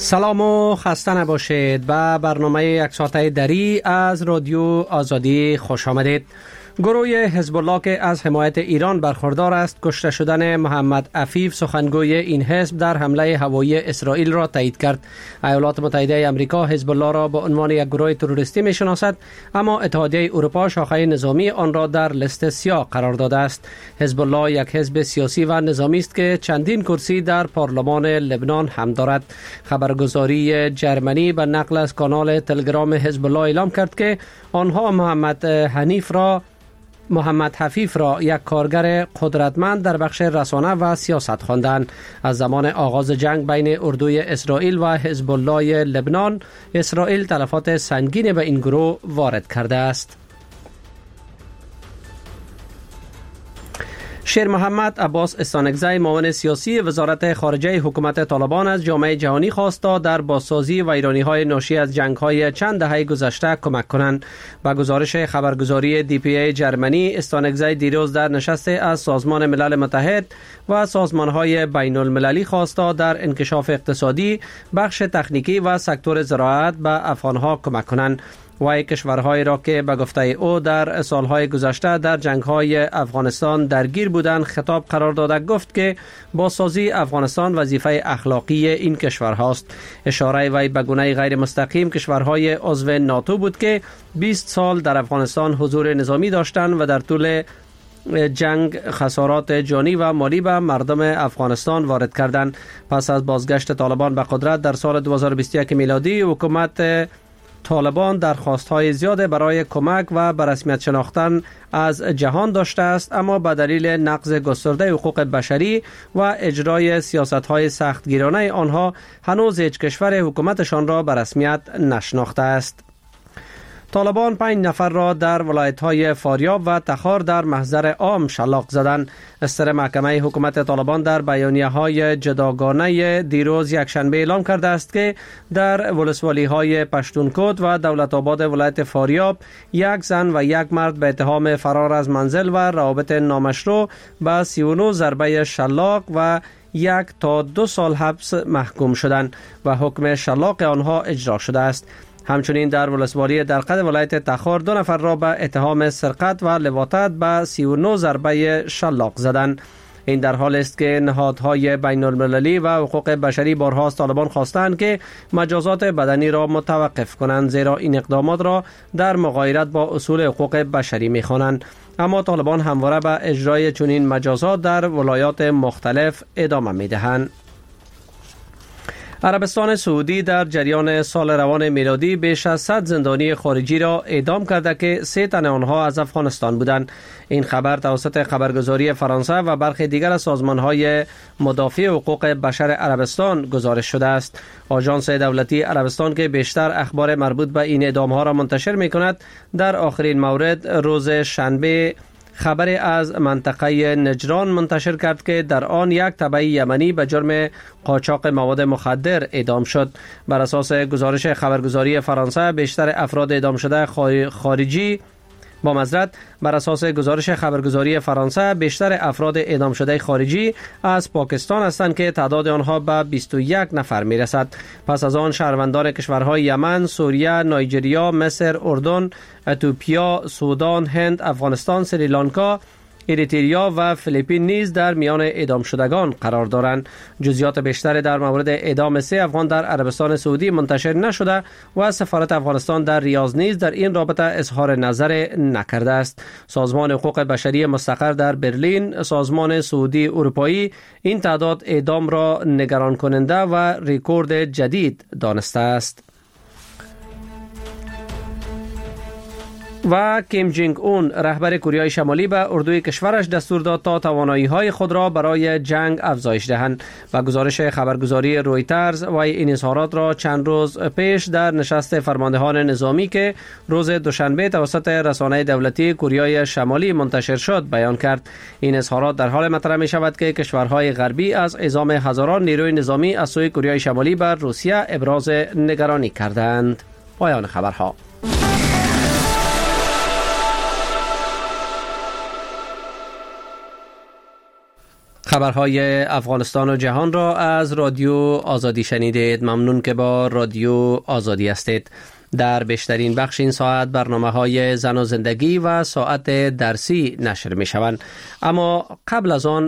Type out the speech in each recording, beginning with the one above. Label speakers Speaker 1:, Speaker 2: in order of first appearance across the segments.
Speaker 1: سلام و خسته نباشید. به برنامه یک ساعته دری از رادیو آزادی خوش آمدید. گروه حزب الله که از حمایت ایران برخوردار است، کشته شدن محمد عفیف سخنگوی این حزب در حمله هوایی اسرائیل را تایید کرد. ایالات متحده آمریکا حزب الله را به عنوان یک گروه تروریستی می‌شناسد، اما اتحادیه اروپا شاخه نظامی آن را در لیست سیاه قرار داده است. حزب الله یک حزب سیاسی و نظامی است که چندین کرسی در پارلمان لبنان هم دارد. خبرگزاری جرمنی به نقل از کانال تلگرام حزب الله اعلام کرد که آنها محمد حفیف را یک کارگر قدرتمند در بخش رسانه و سیاست خواندند. از زمان آغاز جنگ بین اردوی اسرائیل و حزب الله لبنان، اسرائیل تلفات سنگین به این گروه وارد کرده است. شیر محمد عباس استانکزی، معاون سیاسی وزارت خارجه حکومت طالبان، از جامعه جهانی خواست تا در بازسازی ویرانی‌های ناشی از جنگ‌های چند دهه گذشته کمک کنند. با گزارش خبرگزاری DPA جرمنی، استانکزی دیروز در نشست از سازمان ملل متحد و سازمان‌های بین‌المللی خواست تا در انکشاف اقتصادی، بخش تکنیکی و سکتور زراعت به افغان‌ها کمک کنند. و کشورهایی را که به گفته او در سالهای گذشته در جنگ‌های افغانستان درگیر بودند خطاب قرار داده گفت که بازسازی افغانستان وظیفه اخلاقی این کشورهاست. اشاره وی به گونه غیر مستقیم کشورهای عضو ناتو بود که 20 سال در افغانستان حضور نظامی داشتند و در طول جنگ خسارات جانی و مالی به مردم افغانستان وارد کردند. پس از بازگشت طالبان به قدرت در سال 2021 میلادی، حکومت طالبان درخواست‌های زیاد برای کمک و به رسمیت شناختن از جهان داشته است، اما به دلیل نقض گسترده حقوق بشری و اجرای سیاست‌های سختگیرانه آنها هنوز هیچ کشور حکومتشان را به رسمیت نشناخته است. طالبان 5 نفر را در ولایت‌های فاریاب و تخار در محضر عام شلاق زدند. استر محکمه حکومت طالبان در بیانیه‌های جداگانه دیروز یکشنبه اعلام کرده است که در ولسوالی‌های پشتونکوت و دولت آباد ولایت فاریاب، یک زن و یک مرد به اتهام فرار از منزل و روابط نامشروع به 39 ضربه شلاق و 1 تا 2 سال حبس محکوم شدند و حکم شلاق آنها اجرا شده است. همچنین در ولسوالی درقد ولایت تخار 2 نفر را به اتهام سرقت و لواطت به 39 ضربه شلاق زدند. این در حال است که نهادهای بین المللی و حقوق بشری بارها از طالبان خواستند که مجازات بدنی را متوقف کنند، زیرا این اقدامات را در مغایرت با اصول حقوق بشری می‌خوانند. اما طالبان همواره به اجرای چنین مجازات در ولایات مختلف ادامه می‌دهند. عربستان سعودی در جریان سال روان میلادی بیش از 100 زندانی خارجی را اعدام کرده که 3 تن آنها از افغانستان بودند. این خبر توسط خبرگزاری فرانسه و برخی دیگر از سازمان‌های مدافع حقوق بشر عربستان گزارش شده است. آژانس دولتی عربستان که بیشتر اخبار مربوط به این اعدام‌ها را منتشر می‌کند، در آخرین مورد روز شنبه خبری از منطقه نجران منتشر کرد که در آن یک تبعی یمنی به جرم قاچاق مواد مخدر اعدام شد. بر اساس گزارش خبرگزاری فرانسه، بیشتر افراد اعدام شده خارجی از پاکستان هستند که تعداد آنها به 21 نفر میرسد. پس از آن شهروندان کشورهای یمن، سوریه، نایجریا، مصر، اردن، اتیوپیا، سودان، هند، افغانستان، سریلانکا، اریتریا و فیلیپین نیز در میان اعدام شدگان قرار دارند. جزئیات بیشتر در مورد اعدام 3 افغان در عربستان سعودی منتشر نشده و سفارت افغانستان در ریاض نیز در این رابطه اظهار نظر نکرده است. سازمان حقوق بشری مستقر در برلین، سازمان سعودی اروپایی، این تعداد اعدام را نگران کننده و رکورد جدید دانسته است. و کیم جنگ اون، رهبر کره شمالی، به اردوی کشورش دستور داد تا توانایی‌های خود را برای جنگ افزایش دهند. و گزارش خبرگزاری رویترز و این اظهارات را چند روز پیش در نشست فرماندهان نظامی که روز دوشنبه توسط رسانه دولتی کره شمالی منتشر شد بیان کرد. این اظهارات در حال مطرح می شود که کشورهای غربی از اعزام هزاران نیروی نظامی از سوی کره شمالی بر روسیه ابراز نگرانی کردند. پایان خبرها. خبرهای افغانستان و جهان را از رادیو آزادی شنیدید. ممنون که با رادیو آزادی هستید. در بیشترین بخش این ساعت برنامه‌های زن و زندگی و ساعت درسی نشر می‌شوند. اما قبل از آن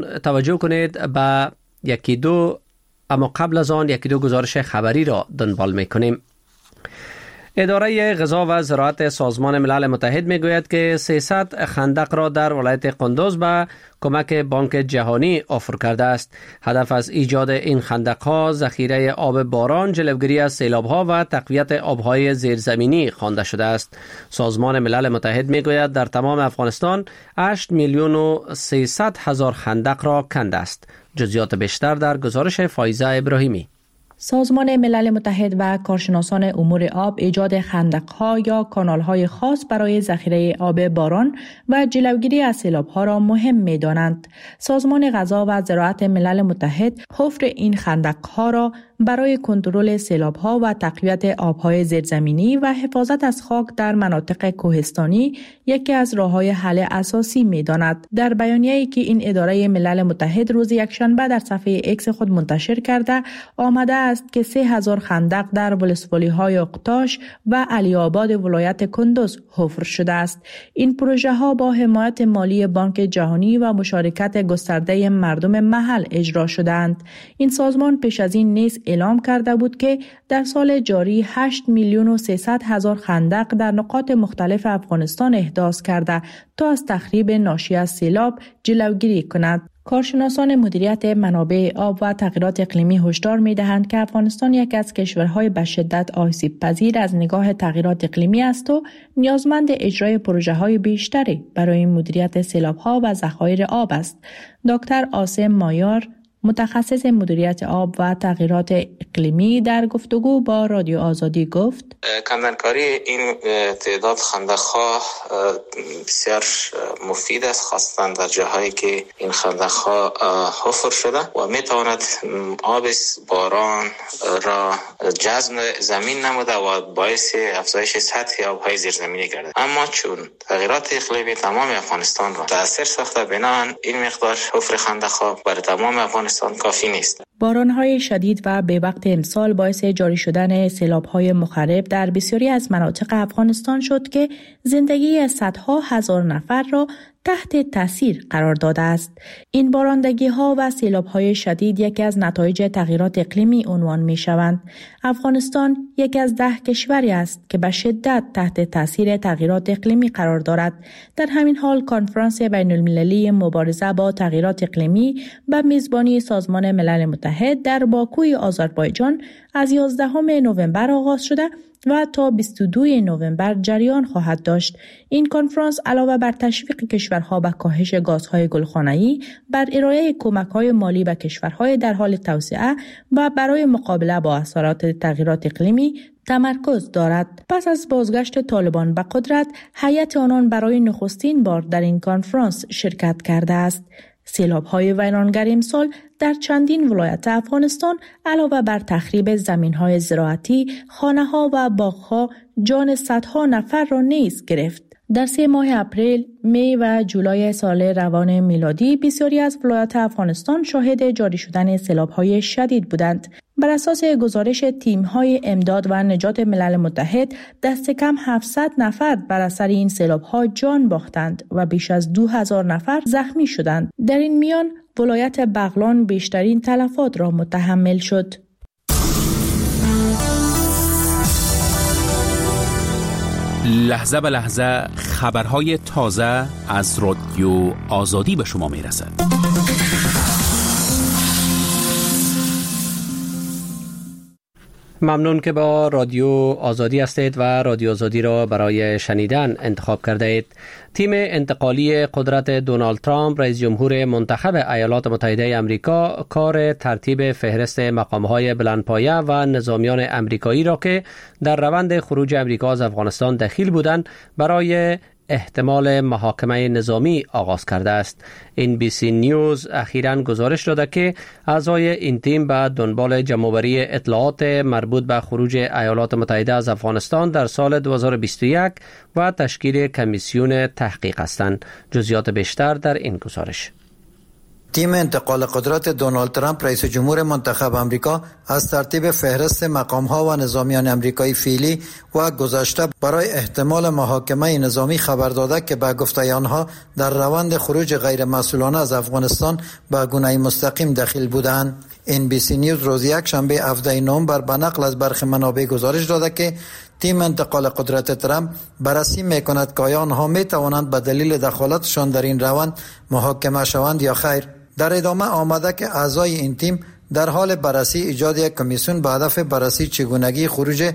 Speaker 1: یکی دو گزارش خبری را دنبال می‌کنیم. اداره غذا و زراعت سازمان ملل متحد میگوید که 300 خندق را در ولایت قندوز به کمک بانک جهانی آفر کرده است. هدف از ایجاد این خندق‌ها ذخیره آب باران، جلوگیری از سیلاب‌ها و تقویت آب‌های زیرزمینی خوانده شده است. سازمان ملل متحد میگوید در تمام افغانستان 8,300,000 خندق را کنده است. جزئیات بیشتر در گزارش فایزه ابراهیمی.
Speaker 2: سازمان ملل متحد و کارشناسان امور آب ایجاد خندق‌ها یا کانال‌های خاص برای ذخیره آب باران و جلوگیری از سیلاب‌ها را مهم می‌دانند. سازمان غذا و زراعت ملل متحد حفر این خندق‌ها را برای کنترل سیلاب‌ها و تقویت آب‌های زیرزمینی و حفاظت از خاک در مناطق کوهستانی یکی از راه‌های حل اساسی می‌داند. در بیانیه‌ای که این اداره ملل متحد روز یکشنبه در صفحه ایکس خود منتشر کرده، آمده است که 3,000 خندق در ولسوالی‌های اقتاش و علی آباد ولایت کندوز حفر شده است. این پروژه‌ها با حمایت مالی بانک جهانی و مشارکت گسترده مردم محل اجرا شدند. این سازمان پیش از این نیز اعلام کرده بود که در سال جاری 8,300,000 خندق در نقاط مختلف افغانستان احداث کرده تا از تخریب ناشی از سیلاب جلوگیری کند. کارشناسان مدیریت منابع آب و تغییرات اقلیمی هشدار می‌دهند که افغانستان یکی از کشورهای به شدت آسیب پذیر از نگاه تغییرات اقلیمی است و نیازمند اجرای پروژه‌های بیشتری برای مدیریت سیلاب‌ها و ذخایر آب است. دکتر عاصم مایار، متخصص مدیریت آب و تغییرات اقلیمی، در گفتگو با رادیو آزادی گفت:
Speaker 3: کندنکاری این تعداد خندق‌ها بسیار مفید است، خاصتا در جاهایی که این خندق‌ها حفر شده و میتواند آب باران را جذب زمین نموده و باعث افزایش سطح آب‌های زیرزمینی گردد. اما چون تغییرات اقلیمی تمام افغانستان را تأثیر ساخته، بنابراین این مقدار حفر خندق‌ها برای تمام افغانستان کافی نیست.
Speaker 2: باران‌های شدید و به وقت امسال باعث جاری شدن سیلاب‌های مخرب در بسیاری از مناطق افغانستان شد که زندگی صدها هزار نفر را تحت تاثیر قرار داده است. این بارندگی‌ها و سیلاب‌های شدید یکی از نتایج تغییرات اقلیمی عنوان می‌شوند. افغانستان یکی از 10 کشوری است که به شدت تحت تاثیر تغییرات اقلیمی قرار دارد. در همین حال کنفرانس بین‌المللی مبارزه با تغییرات اقلیمی به میزبانی سازمان ملل متحد در باکوی آذربایجان از 11 نوامبر آغاز شده و تا 22 نوامبر جریان خواهد داشت. این کنفرانس علاوه بر تشویق کشورها به کاهش گازهای گلخانه‌ای، بر ارائه کمک‌های مالی به کشورهای در حال توسعه و برای مقابله با اثرات تغییرات اقلیمی تمرکز دارد. پس از بازگشت طالبان به قدرت، هیئت آنان برای نخستین بار در این کنفرانس شرکت کرده است. سیلاب‌های ویرانگر امسال در چندین ولایت افغانستان علاوه بر تخریب زمین‌های زراعتی، خانه‌ها و باغ‌ها جان صدها نفر را نیز گرفت. در 3 ماه اپریل، می و جولای سال روان میلادی بسیاری از ولایات افغانستان شاهد جاری شدن سیلاب‌های شدید بودند. بر اساس گزارش تیم‌های امداد و نجات ملل متحد، دست کم 700 نفر بر اثر این سیلاب‌ها جان باختند و بیش از 2000 نفر زخمی شدند. در این میان ولایت بغلان بیشترین تلفات را متحمل شد.
Speaker 4: لحظه به لحظه خبرهای تازه از رادیو آزادی به شما میرسد.
Speaker 1: ممنون که با رادیو آزادی هستید و رادیو آزادی را برای شنیدن انتخاب کرده اید. تیم انتقالی قدرت دونالد ترامپ، رئیس جمهور منتخب ایالات متحده آمریکا، کار ترتیب فهرست مقام‌های بلندپایه و نظامیان آمریکایی را که در روند خروج آمریکا از افغانستان دخیل بودند برای احتمال محاکمه نظامی آغاز کرده است. NBC نیوز اخیراً گزارش داده که اعضای این تیم به دنبال جمع‌آوری اطلاعات مربوط به خروج ایالات متحده از افغانستان در سال 2021 و تشکیل کمیسیون تحقیق هستند. جزئیات بیشتر در این گزارش.
Speaker 5: تیم انتقال قدرت دونالد ترامپ رئیس جمهور منتخب آمریکا از ترتیب فهرست مقام‌ها و نظامیان آمریکایی فعلی و گذشته برای احتمال محاکمه نظامی خبر داده که به گفته آنها در روند خروج غیر مسئولانه از افغانستان به گونه مستقیم دخیل بودند. NBC نیوز روز یک شنبه 17 نوامبر به نقل از برخی منابع گزارش داده که تیم انتقال قدرت ترامپ بررسی می‌کند که آیا آنها می‌توانند به دلیل دخالتشان در این روند محاکمه شوند یا خیر. در ادامه آمده که اعضای این تیم در حال بررسی ایجاد یک کمیسیون به هدف بررسی چگونگی خروج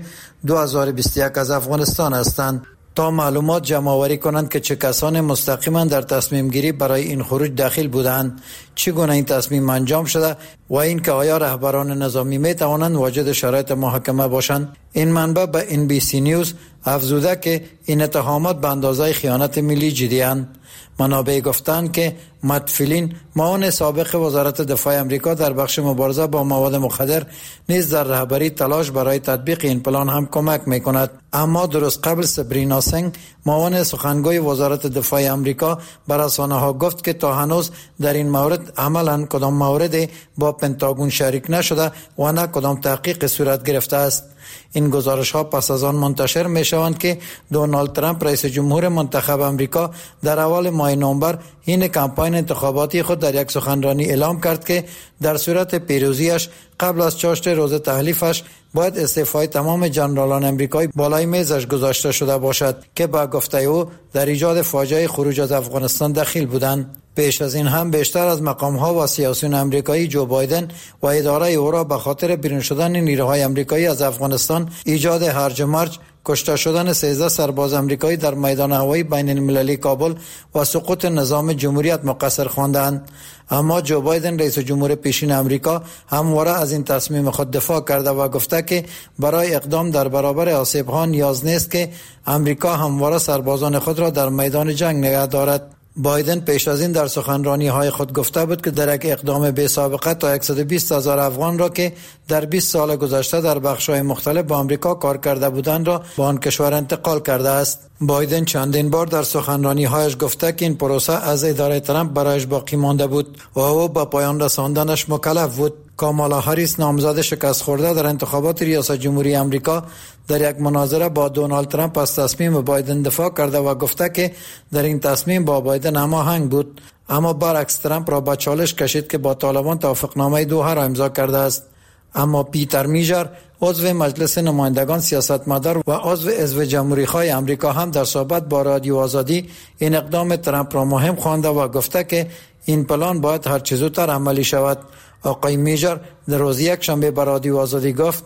Speaker 5: 2021 از افغانستان هستند تا معلومات جمع آوری کنند که چه کسان مستقیما در تصمیم گیری برای این خروج داخل بودند، چگونه این تصمیم انجام شده و اینکه آیا رهبران نظامی می توانند واجد شرایط محاکمه باشند. این منبع به NBC نیوز افزوده که این اتهامات به اندازه خیانت ملی جدی‌اند. منابع گفتند که مت فیلین معاون سابق وزارت دفاع امریکا در بخش مبارزه با مواد مخدر نیز در رهبری تلاش برای تطبیق این پلان هم کمک می‌کند. اما درست قبل سبرینا سنگ معاون سخنگوی وزارت دفاع امریکا بر رسانه‌ها گفت که تا هنوز در این مورد عملاً کدام موردی با پنتاگون شریک نشده و نه کدام تحقیق صورت گرفته است. این گزارش‌ها پس از آن منتشر می‌شوند که دونالد ترامپ رئیس جمهور منتخب آمریکا در اول ماه نوامبر این کمپاین انتخاباتی خود در یک سخنرانی اعلام کرد که در صورت پیروزیش قبل از چاشت روز تحلیفش باید استعفای تمام جنرالان امریکایی بالای میزش گذاشته شده باشد که با گفته او در ایجاد فاجعه خروج از افغانستان دخیل بودند. پیش از این هم بیشتر از مقام‌ها و سیاسیون امریکایی جو بایدن و اداره او را به خاطر بیرون شدن نیروهای امریکایی از افغانستان، ایجاد هرج و مرج، کشته شدن 13 سرباز امریکایی در میدان هوایی بین المللی کابل و سقوط نظام جمهوریت مقصر خواندند. اما جو بایدن رئیس جمهور پیشین امریکا همواره از این تصمیم خود دفاع کرده و گفته که برای اقدام در برابر آسیب‌ها نیاز نیست که امریکا همواره سربازان خود را در میدان جنگ نگه دارد. بایدن پیش از این در سخنرانی‌های خود گفته بود که در یک اقدام بی سابقه تا 120,000 افغان را که در 20 سال گذشته در بخش‌های مختلف با آمریکا کار کرده بودند را به آن کشور انتقال کرده است. بایدن چندین بار در سخنرانی‌هایش گفته که این پروسه از اداره ترامپ برایش باقی مانده بود و او به پایان رساندنش مکلف بود. کامالا هریس نامزد شکست خورده در انتخابات ریاست جمهوری آمریکا در یک مناظره با دونالد ترامپ از تصمیم بایدن دفاع کرده و گفته که در این تصمیم با بایدن هماهنگ بود، اما برعکس ترامپ را به چالش کشید که با طالبان توافقنامه دوحه را امضا کرده است. اما پیتر میجر عضو مجلس نمایندگان، سیاستمدار و عضو حزب جمهوری‌خواه آمریکا هم در صحبت با رادیو آزادی این اقدام ترامپ را مهم خوانده و گفته که این پلان باید هر چه زودتر عملی شود. آقای میجر در روز یک شنبه به رادیو آزادی گفت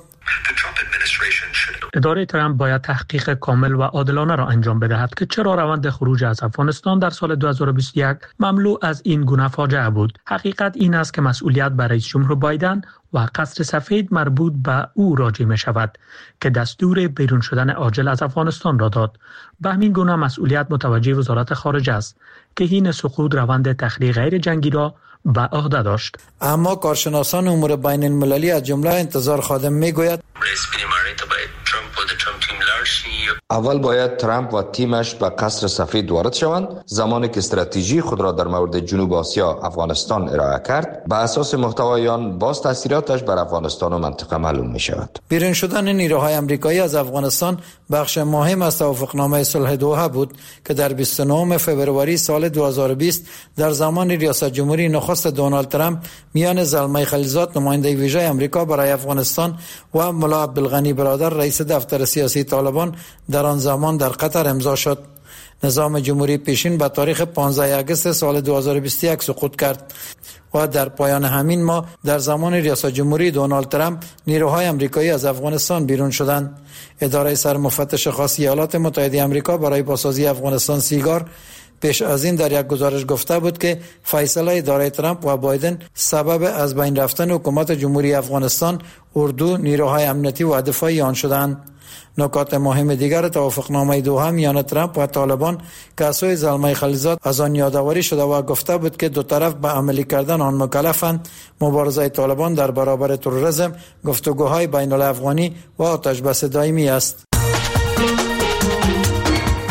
Speaker 6: اداره ترامپ باید تحقیق کامل و عادلانه را انجام بدهد که چرا روند خروج از افغانستان در سال 2021 مملو از این گونه فاجعه بود. حقیقت این است که مسئولیت برای رئیس جمهور بایدن و قصر سفید مربوط به او راجع می شود که دستور بیرون شدن عاجل از افغانستان را داد. به همین گونه مسئولیت متوجه وزارت خارجه است که این سقوط روند تخلیه غیر جنگی را به عهده داشت.
Speaker 5: اما کارشناسان امور بین المللی از جمله انتظار خادم میگوید
Speaker 7: اول باید ترامپ و تیمش به قصر سفید وارد شوند. زمانی که استراتژی خود را در مورد جنوب آسیا افغانستان ارائه کرد، به اساس محتوای آن باز تاثیراتش بر افغانستان و منطقه معلوم می شود.
Speaker 5: بیرون شدن نیروهای آمریکایی از افغانستان بخش مهم از توافقنامه صلح دوحه بود که در 29 فوریه سال 2020 در زمان ریاست جمهوری نخست دونالد ترامپ میان زلمه خلیلزاد نماینده ویژه آمریکا برای افغانستان و ملا عبدالغنی برادر رئیس دفتر سیاسی طالبان در آن زمان در قطر امضا شد. نظام جمهوری پیشین به تاریخ 15 آگوست سال 2021 سقوط کرد و در پایان همین ماه در زمان ریاست جمهوری دونالد ترامپ نیروهای آمریکایی از افغانستان بیرون شدند. اداره سرمفتش خاص ایالات متحده آمریکا برای بازسازی افغانستان سیگار پیش از این در یک گزارش گفته بود که فیصله اداره ترامپ و بایدن سبب از بین رفتن حکومت جمهوری افغانستان، اردو، نیروهای امنیتی و دفاعی آن شدند. نکات مهم دیگر توافقنامه دوحه میان ترامپ و طالبان که از سوی زلمه خلیلزاد از آن یادآوری شده و گفته بود که دو طرف به عملی کردن آن مکلفند، مبارزه طالبان در برابر تروریسم، گفتگوهای بین الافغانی و آتش بس دائمی است.